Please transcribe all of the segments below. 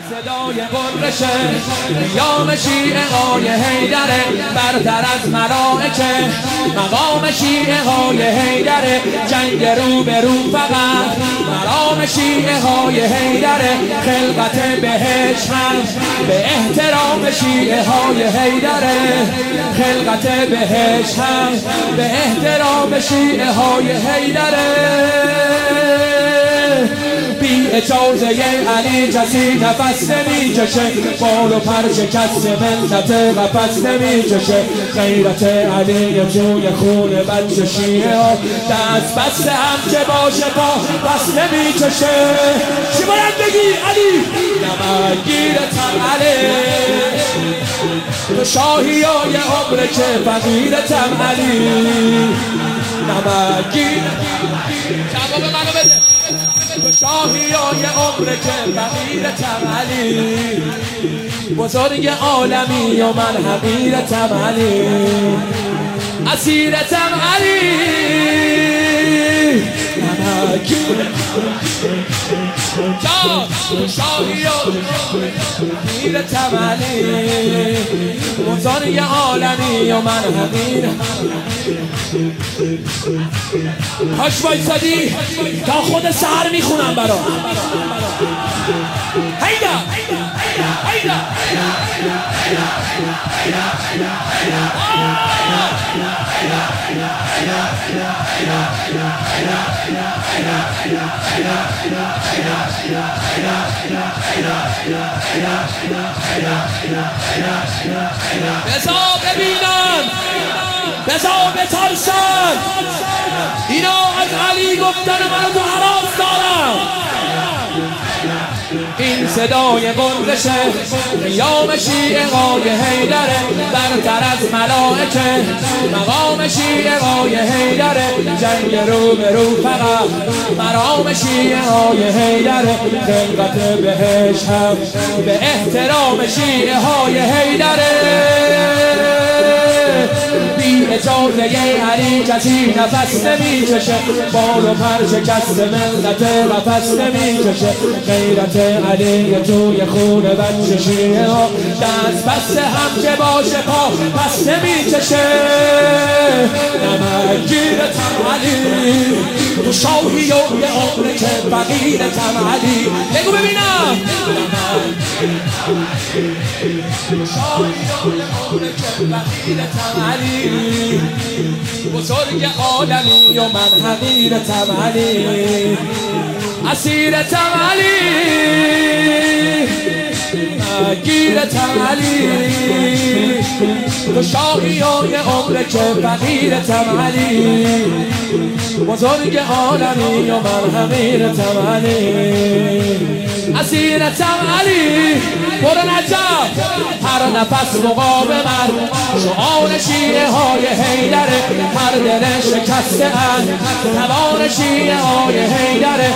صدای قررشه قیام شیعه های حیدره، برتر از ملائکه مقام شیعه های حیدره، جنگ رو به رو فقط مرام شیعه های حیدره، خلقت بهشت هم به احترام شیعه های حیدره، خلقت بهشت هم به احترام شیعه های حیدره. بی اجازه علی کسی نفس نمیکشه، بال و پر شکست ملت قفس نمیکشه، غیرت علی جوی خون بچه شیعه ها، دست بسته هم که باشه پا بس نمیکشه. چی باید بگی علی؟ نمگیرتم علی، تو شاهی های عمر که فقیرتم علی، نمگیر جواب منو بده، تو شاهی های عمر که فقیرتم علی، بزرگ عالمی و من حقیرتم علی، اسیرتم علی، تو شاهی های حقیرتم علی، بزرگ عالمی و من حقیرتم. هاش وایسادی تا خود سحر میخونم برا هیدا هیدا بذار ببینن، بذار بترسن، اینا از علی گفتن من تو حراس دارم. این صدای قررشه قیام شیعه های حیدره، برتر از ملائکه مقام شیعه های حیدره، جنگ رو به رو فقط مرام شیعه های حیدره، خلقت بهشت هم به احترام شیعه های حیدره. بی اجازه علی کسی نفس نمیکشه، بال و پر شکست ملت قفس نمیکشه، غیرت علی توی خون بچه شیعه ها، دست بسته هم که باشه پا پس نمیکشه. نمگیرتم علی، تو شاهی و یه عمر که فقیرتم علی. بگو ببینم شاهی و یه عمر که فقیرتم علی، بزرگ عالمی و من حقیرتم علی، اسیرتم علی، گیرتم علی، تو شاهی های عمر که فقیرتم علی، بزرگ عالمی و من حقیرتم علی، اسیرتم علی. برو نجف هر نفس مقاومت، شعار شیعه های حیدره، هر دل شکسته ان توان شیعه های حیدره،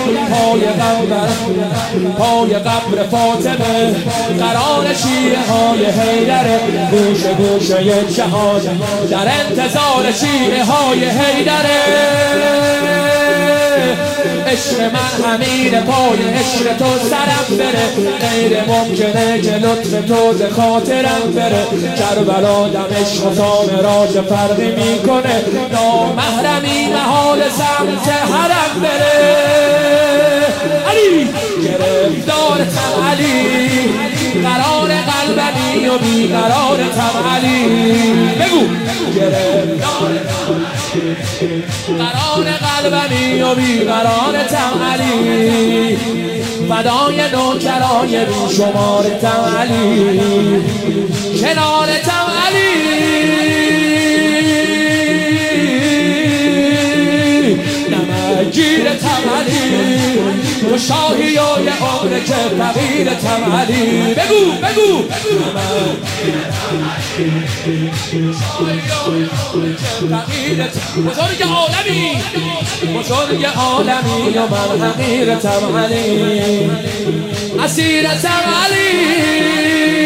پای قبر فاطمه قرار شیعه های حیدره، گوشه گوشه جهان در انتظار شیعه های حیدره. عشق من همین پای عشق تو سرم بره، غیر ممکنه که لطف تو ز خاطرم بره، کربلا دمشق و سامراج فرقی میکنه، نامحرمی محال سمت حرم بره. علی گرفتارتم علی، قرار قلبمی و بیقرارتم علی. بگو قرار قلبمی و بیقرارتم علی، فدای نوکرای بی شمارتم علی، کنارتم علی، نمگیرتم علی، تو شاهی های عمر که فقیرتم علی. بگو بگو بزرگ عالمی، بزرگ عالمی و من حقیرتم علی، اسیرتم علی.